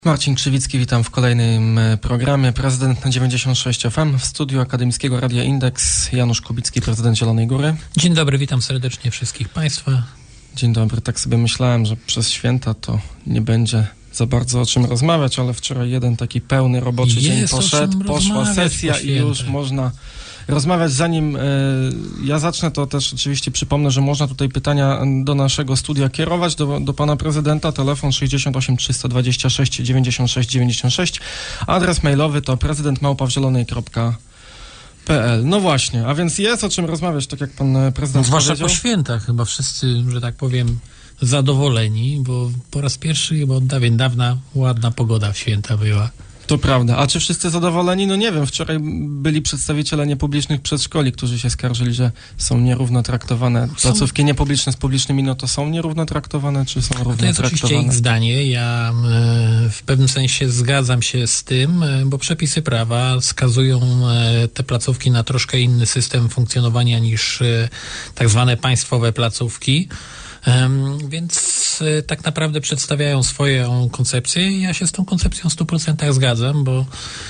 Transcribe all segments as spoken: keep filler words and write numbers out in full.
Marcin Krzywicki, witam w kolejnym programie. Prezydent na dziewięćdziesiąt sześć F M, w studiu Akademickiego Radia Indeks Janusz Kubicki, prezydent Zielonej Góry. Dzień dobry, witam serdecznie wszystkich Państwa. Dzień dobry, tak sobie myślałem, że przez święta to nie będzie za bardzo o czym rozmawiać, ale wczoraj jeden taki pełny roboczy Jest dzień poszedł, poszła sesja po i już można rozmawiać. Zanim y, ja zacznę, to też oczywiście przypomnę, że można tutaj pytania do naszego studia kierować, do, do pana prezydenta. Telefon sześćdziesiąt osiem trzysta dwadzieścia sześć dziewięćdziesiąt sześć dziewięćdziesiąt sześć. Adres mailowy to prezydent małpa w zielonej kropka p l. No właśnie, a więc jest o czym rozmawiać, tak jak pan prezydent Zwłaszcza powiedział. po świętach chyba wszyscy, że tak powiem, zadowoleni, bo po raz pierwszy chyba od dawien dawna ładna pogoda w święta była. To prawda. A czy wszyscy zadowoleni? No nie wiem. Wczoraj byli przedstawiciele niepublicznych przedszkoli, którzy się skarżyli, że są nierówno traktowane. Placówki niepubliczne z publicznymi, no to są nierówno traktowane, czy są równo to jest traktowane? Oczywiście ich zdanie. Ja e, w pewnym sensie zgadzam się z tym, e, bo przepisy prawa skazują e, te placówki na troszkę inny system funkcjonowania niż e, tak zwane państwowe placówki. Um, więc y, tak naprawdę przedstawiają swoją koncepcję i ja się z tą koncepcją w stu procentach zgadzam, bo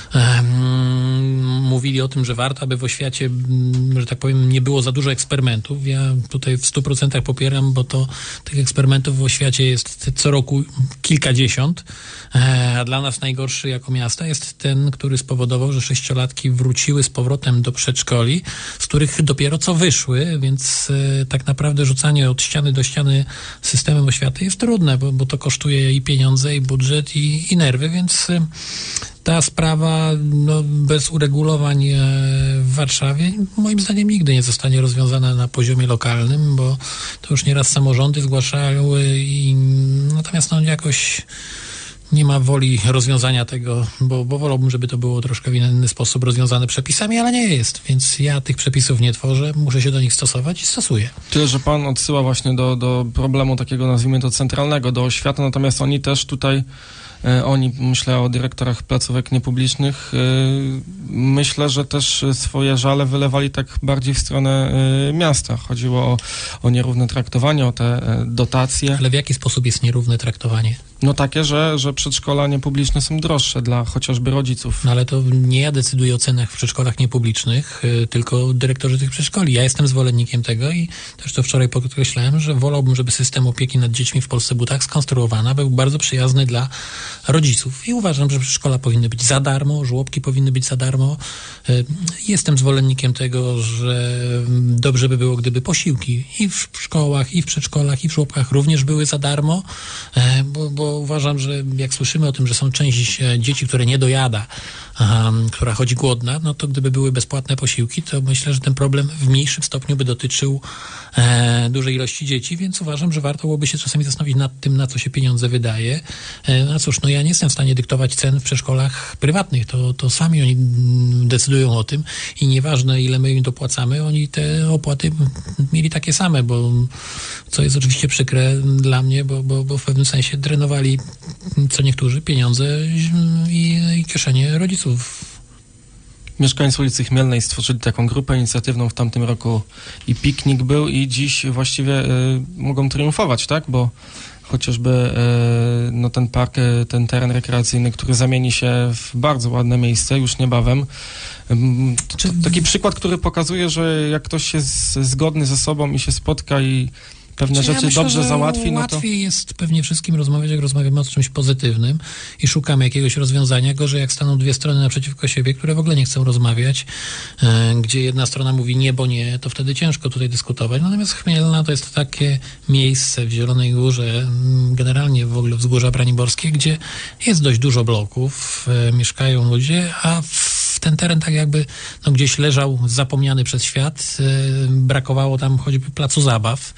um, mówili o tym, że warto, aby w oświacie, m, że tak powiem, nie było za dużo eksperymentów. Ja tutaj w stu procentach popieram, bo to tych eksperymentów w oświacie jest co roku kilkadziesiąt, e, a dla nas najgorszy jako miasta jest ten, który spowodował, że sześciolatki wróciły z powrotem do przedszkoli, z których dopiero co wyszły, więc e, tak naprawdę rzucanie od ściany do ściany systemem oświaty jest trudne, bo, bo to kosztuje i pieniądze, i budżet, i, i nerwy, więc y, ta sprawa no, bez uregulowań e, w Warszawie moim zdaniem nigdy nie zostanie rozwiązana na poziomie lokalnym, bo to już nieraz samorządy zgłaszały i natomiast no jakoś nie ma woli rozwiązania tego, bo, bo wolałbym, żeby to było troszkę w inny sposób rozwiązane przepisami, ale nie jest, więc ja tych przepisów nie tworzę, muszę się do nich stosować i stosuję. Tyle, że pan odsyła właśnie do, do problemu takiego, nazwijmy to centralnego, do oświaty, natomiast oni też tutaj Oni, myślę o dyrektorach placówek niepublicznych, myślę, że też swoje żale wylewali tak bardziej w stronę miasta. Chodziło o, o nierówne traktowanie, o te dotacje. Ale w jaki sposób jest nierówne traktowanie? No takie, że, że przedszkola niepubliczne są droższe dla chociażby rodziców. No ale to nie ja decyduję o cenach w przedszkolach niepublicznych, tylko dyrektorzy tych przedszkoli. Ja jestem zwolennikiem tego i też to wczoraj podkreślałem, że wolałbym, żeby system opieki nad dziećmi w Polsce był tak skonstruowany, aby był bardzo przyjazny dla rodziców. I uważam, że przedszkola powinny być za darmo, żłobki powinny być za darmo. Jestem zwolennikiem tego, że dobrze by było, gdyby posiłki i w szkołach, i w przedszkolach, i w żłobkach również były za darmo, bo, bo uważam, że jak słyszymy o tym, że są część dzieci, które nie dojada, um, która chodzi głodna, no to gdyby były bezpłatne posiłki, to myślę, że ten problem w mniejszym stopniu by dotyczył e, dużej ilości dzieci, więc uważam, że warto byłoby się czasami zastanowić nad tym, na co się pieniądze wydaje. E, no cóż, no ja nie jestem w stanie dyktować cen w przedszkolach prywatnych, to, to sami oni decydują o tym i nieważne, ile my im dopłacamy, oni te opłaty mieli takie same, bo co jest oczywiście przykre dla mnie, bo, bo, bo w pewnym sensie drenowali, co niektórzy, pieniądze i, i kieszenie rodziców. Mieszkańcy ulicy Chmielnej stworzyli taką grupę inicjatywną w tamtym roku i piknik był i dziś właściwie y, mogą triumfować, tak? Bo chociażby y, no ten park, y, ten teren rekreacyjny, który zamieni się w bardzo ładne miejsce już niebawem. Y, to, to taki przykład, który pokazuje, że jak ktoś jest zgodny ze sobą i się spotka i pewne ja rzeczy myślę, dobrze załatwi, no to... Łatwiej jest pewnie wszystkim rozmawiać, jak rozmawiamy o czymś pozytywnym i szukamy jakiegoś rozwiązania. Gorzej jak staną dwie strony naprzeciwko siebie, które w ogóle nie chcą rozmawiać, e, gdzie jedna strona mówi nie, bo nie, to wtedy ciężko tutaj dyskutować. Natomiast Chmielna to jest takie miejsce w Zielonej Górze, generalnie w ogóle wzgórza Braniborskie, gdzie jest dość dużo bloków, e, mieszkają ludzie, a w ten teren tak jakby no, gdzieś leżał zapomniany przez świat, e, brakowało tam choćby placu zabaw.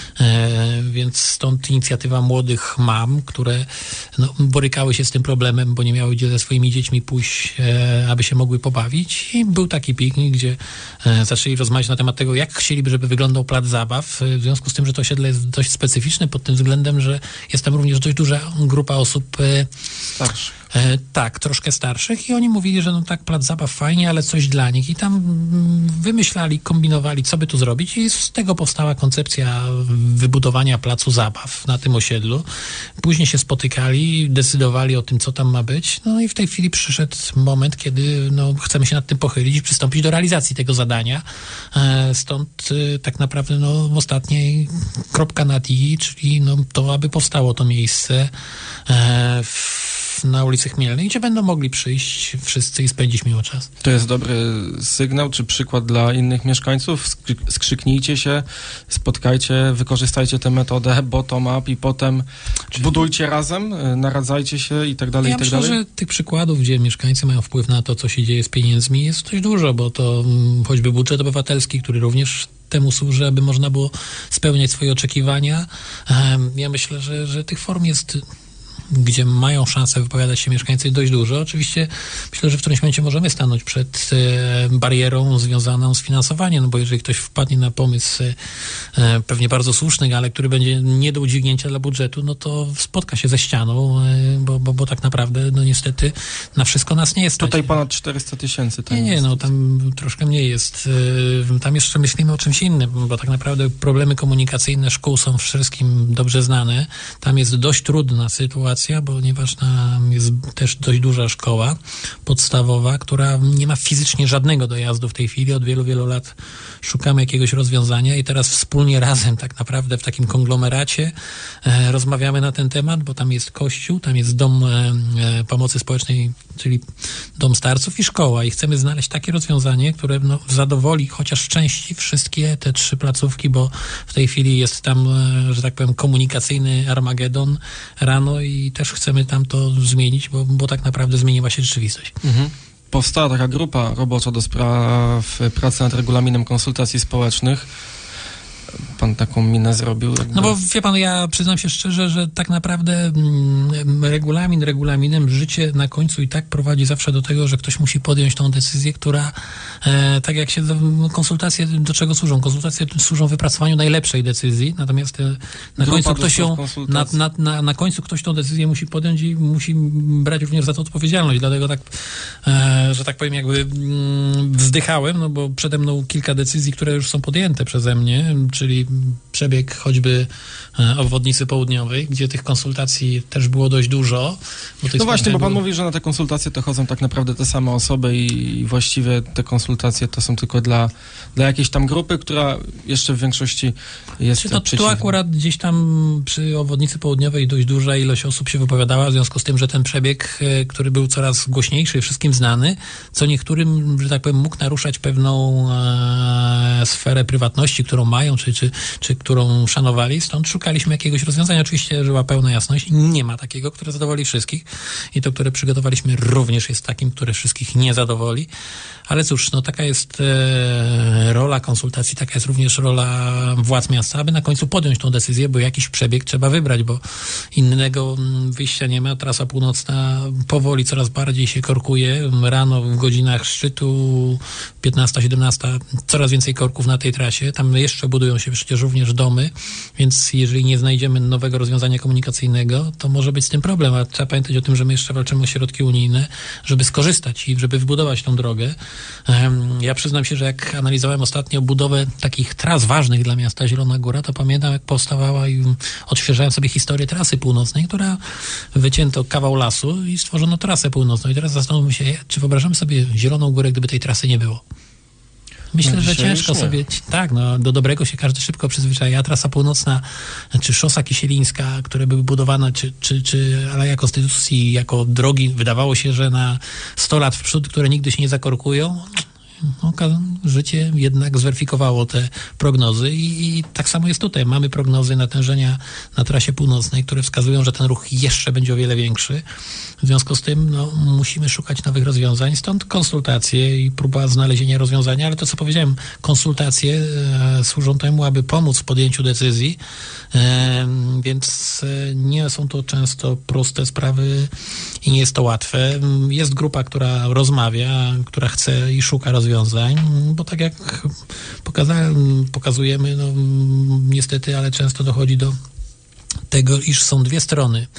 E, więc stąd inicjatywa młodych mam, które no, borykały się z tym problemem, bo nie miały gdzie ze swoimi dziećmi pójść, e, aby się mogły pobawić i był taki piknik, gdzie e, zaczęli rozmawiać na temat tego, jak chcieliby, żeby wyglądał plac zabaw, w związku z tym, że to osiedle jest dość specyficzne pod tym względem, że jest tam również dość duża grupa osób e, starszych. E, tak, troszkę starszych i oni mówili, że no tak, plac zabaw fajnie, ale coś dla nich i tam mm, wymyślali, kombinowali, co by tu zrobić i z tego powstała koncepcja wybudowania placu zabaw na tym osiedlu. Później się spotykali, decydowali o tym, co tam ma być, no i w tej chwili przyszedł moment, kiedy no, chcemy się nad tym pochylić i przystąpić do realizacji tego zadania. E, stąd e, tak naprawdę no, w ostatniej kropka nad i, czyli no, to, aby powstało to miejsce e, w na ulicy Chmielnej, gdzie będą mogli przyjść wszyscy i spędzić miło czas. To jest dobry sygnał, czy przykład dla innych mieszkańców? Skrzyknijcie się, spotkajcie, wykorzystajcie tę metodę bottom-up i potem Czyli... budujcie razem, naradzajcie się i tak dalej, ja i tak myślę, dalej. że tych przykładów, gdzie mieszkańcy mają wpływ na to, co się dzieje z pieniędzmi, jest dość dużo, bo to choćby budżet obywatelski, który również temu służy, aby można było spełniać swoje oczekiwania. Ja myślę, że, że tych form jest, gdzie mają szansę wypowiadać się mieszkańcy, dość dużo. Oczywiście myślę, że w którymś momencie możemy stanąć przed e, barierą związaną z finansowaniem, no bo jeżeli ktoś wpadnie na pomysł e, pewnie bardzo słuszny, ale który będzie nie do udźwignięcia dla budżetu, no to spotka się ze ścianą, e, bo, bo, bo tak naprawdę, no niestety na wszystko nas nie jest stać. Tutaj ponad czterysta tysięcy. Nie, nie, no tam troszkę mniej jest. E, tam jeszcze myślimy o czymś innym, bo tak naprawdę problemy komunikacyjne szkół są wszystkim dobrze znane. Tam jest dość trudna sytuacja, ponieważ tam jest też dość duża szkoła podstawowa, która nie ma fizycznie żadnego dojazdu w tej chwili. Od wielu, wielu lat szukamy jakiegoś rozwiązania i teraz wspólnie razem tak naprawdę w takim konglomeracie e, rozmawiamy na ten temat, bo tam jest kościół, tam jest dom e, pomocy społecznej, czyli dom starców i szkoła i chcemy znaleźć takie rozwiązanie, które no, zadowoli chociaż w części wszystkie te trzy placówki, bo w tej chwili jest tam, e, że tak powiem, komunikacyjny Armagedon rano i też chcemy tam to zmienić, bo, bo tak naprawdę zmieniła się rzeczywistość. Mhm. Powstała taka grupa robocza do spraw pracy nad regulaminem konsultacji społecznych. Pan taką minę zrobił? Jakby... No bo wie pan, ja przyznam się szczerze, że tak naprawdę mm, regulamin regulaminem, życie na końcu i tak prowadzi zawsze do tego, że ktoś musi podjąć tą decyzję, która e, tak jak się konsultacje do czego służą? Konsultacje służą wypracowaniu najlepszej decyzji, natomiast e, na końcu ktoś ją, na, na, na, na końcu ktoś tą decyzję musi podjąć i musi brać również za to odpowiedzialność, dlatego tak, e, że tak powiem jakby mm, wzdychałem, no bo przede mną kilka decyzji, które już są podjęte przeze mnie, czyli przebieg choćby obwodnicy południowej, gdzie tych konsultacji też było dość dużo. Bo no właśnie, bo pan mówi, że na te konsultacje to chodzą tak naprawdę te same osoby i właściwie te konsultacje to są tylko dla, dla jakiejś tam grupy, która jeszcze w większości jest Czy to, przeciwna. Tu akurat gdzieś tam przy obwodnicy południowej dość duża ilość osób się wypowiadała w związku z tym, że ten przebieg, który był coraz głośniejszy, wszystkim znany, co niektórym, że tak powiem, mógł naruszać pewną e, sferę prywatności, którą mają, czy, czy, czy którą szanowali, stąd szukaliśmy jakiegoś rozwiązania. Oczywiście żyła pełna jasność. Nie ma takiego, które zadowoli wszystkich i to, które przygotowaliśmy, również jest takim, które wszystkich nie zadowoli. Ale cóż, no taka jest e, rola konsultacji, taka jest również rola władz miasta, aby na końcu podjąć tą decyzję, bo jakiś przebieg trzeba wybrać, bo innego wyjścia nie ma. Trasa północna powoli coraz bardziej się korkuje. Rano w godzinach szczytu piętnasta siedemnasta coraz więcej korków na tej trasie. Tam jeszcze budują się przecież również domy, więc jeżeli nie znajdziemy nowego rozwiązania komunikacyjnego, to może być z tym problem, a trzeba pamiętać o tym, że my jeszcze walczymy o środki unijne, żeby skorzystać i żeby wybudować tą drogę. Ja przyznam się, że jak analizowałem ostatnio budowę takich tras ważnych dla miasta Zielona Góra, to pamiętam, jak powstawała i odświeżałem sobie historię trasy północnej, która wycięto kawał lasu i stworzono trasę północną. I teraz zastanówmy się, czy wyobrażamy sobie Zieloną Górę, gdyby tej trasy nie było. Myślę, no że ciężko sobie... Tak, no do dobrego się każdy szybko przyzwyczaja. Trasa północna, czy szosa kisielińska, które były budowane, czy, czy, czy Aleja Konstytucji jako drogi, wydawało się, że na sto lat w przód, które nigdy się nie zakorkują, no, życie jednak zweryfikowało te prognozy i, i tak samo jest tutaj. Mamy prognozy natężenia na trasie północnej, które wskazują, że ten ruch jeszcze będzie o wiele większy. W związku z tym no, musimy szukać nowych rozwiązań, stąd konsultacje i próba znalezienia rozwiązania, ale to, co powiedziałem, konsultacje e, służą temu, aby pomóc w podjęciu decyzji, e, więc e, nie są to często proste sprawy i nie jest to łatwe. Jest grupa, która rozmawia, która chce i szuka rozwiązań, bo tak jak pokazałem, pokazujemy, no niestety, ale często dochodzi do tego, iż są dwie strony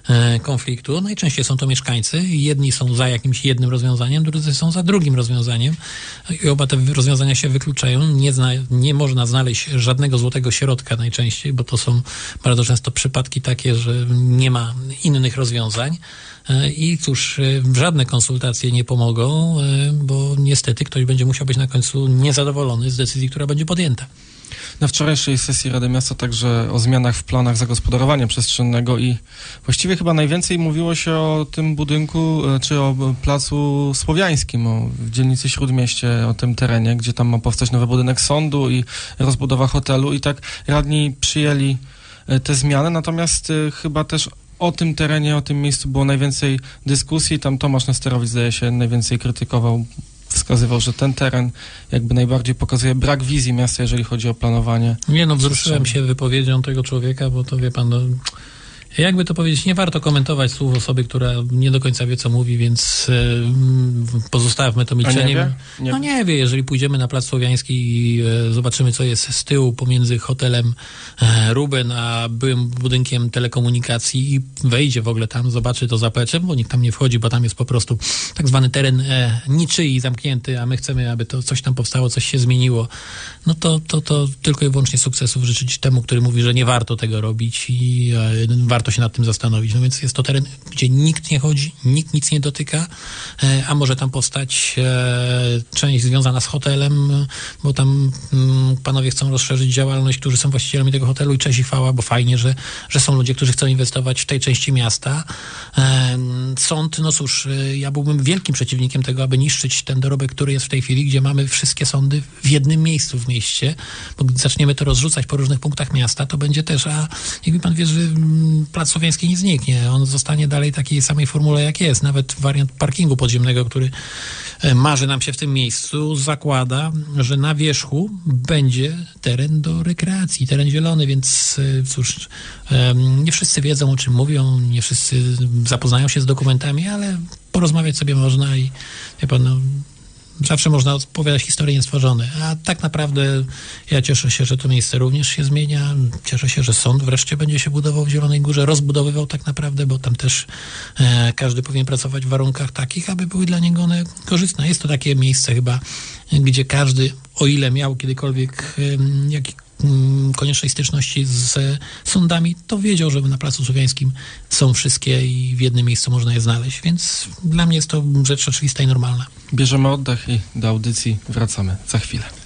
konfliktu. Najczęściej są to mieszkańcy. Jedni są za jakimś jednym rozwiązaniem, drudzy są za drugim rozwiązaniem. I oba te rozwiązania się wykluczają. Nie, zna, nie można znaleźć żadnego złotego środka najczęściej, bo to są bardzo często przypadki takie, że nie ma innych rozwiązań. I cóż, żadne konsultacje nie pomogą, bo niestety ktoś będzie musiał być na końcu niezadowolony z decyzji, która będzie podjęta. Na wczorajszej sesji Rady Miasta także o zmianach w planach zagospodarowania przestrzennego i właściwie chyba najwięcej mówiło się o tym budynku, czy o Placu Słowiańskim, o, w dzielnicy Śródmieście, o tym terenie, gdzie tam ma powstać nowy budynek sądu i rozbudowa hotelu i tak radni przyjęli te zmiany, natomiast chyba też o tym terenie, o tym miejscu było najwięcej dyskusji. Tam Tomasz Nesterowicz, zdaje się, najwięcej krytykował, wskazywał, że ten teren jakby najbardziej pokazuje brak wizji miasta, jeżeli chodzi o planowanie. Nie no, wzruszyłem się wypowiedzią tego człowieka, bo to wie pan, no, jakby to powiedzieć, nie warto komentować słów osoby, która nie do końca wie, co mówi, więc y, pozostawmy to milczeniem. Nie wie? Nie. No nie wie, jeżeli pójdziemy na Plac Słowiański i y, zobaczymy, co jest z tyłu pomiędzy hotelem y, Ruben a byłym budynkiem telekomunikacji i wejdzie w ogóle tam, zobaczy to zaplecze, bo nikt tam nie wchodzi, bo tam jest po prostu tak zwany teren y, niczyi, zamknięty, a my chcemy, aby to coś tam powstało, coś się zmieniło. No to, to, to tylko i wyłącznie sukcesów życzyć temu, który mówi, że nie warto tego robić i y, warto się nad tym zastanowić. No więc jest to teren, gdzie nikt nie chodzi, nikt nic nie dotyka, a może tam powstać część związana z hotelem, bo tam panowie chcą rozszerzyć działalność, którzy są właścicielami tego hotelu i cześć i chwała, bo fajnie, że, że są ludzie, którzy chcą inwestować w tej części miasta. Sąd, no cóż, ja byłbym wielkim przeciwnikiem tego, aby niszczyć ten dorobek, który jest w tej chwili, gdzie mamy wszystkie sądy w jednym miejscu w mieście, bo gdy zaczniemy to rozrzucać po różnych punktach miasta, to będzie też, a jakby pan wie, że Plac Słowiański nie zniknie. On zostanie dalej w takiej samej formule, jak jest. Nawet wariant parkingu podziemnego, który marzy nam się w tym miejscu, zakłada, że na wierzchu będzie teren do rekreacji, teren zielony, więc cóż, nie wszyscy wiedzą, o czym mówią, nie wszyscy zapoznają się z dokumentami, ale porozmawiać sobie można i wie pan, no, zawsze można opowiadać historie niestworzone, a tak naprawdę ja cieszę się, że to miejsce również się zmienia. Cieszę się, że sąd wreszcie będzie się budował w Zielonej Górze, rozbudowywał tak naprawdę, bo tam też e, każdy powinien pracować w warunkach takich, aby były dla niego one korzystne. Jest to takie miejsce chyba, gdzie każdy, o ile miał kiedykolwiek e, jakiś koniecznej styczności z sądami, to wiedział, że na Placu Słowiańskim są wszystkie i w jednym miejscu można je znaleźć, więc dla mnie jest to rzecz oczywista i normalna. Bierzemy oddech i do audycji wracamy za chwilę.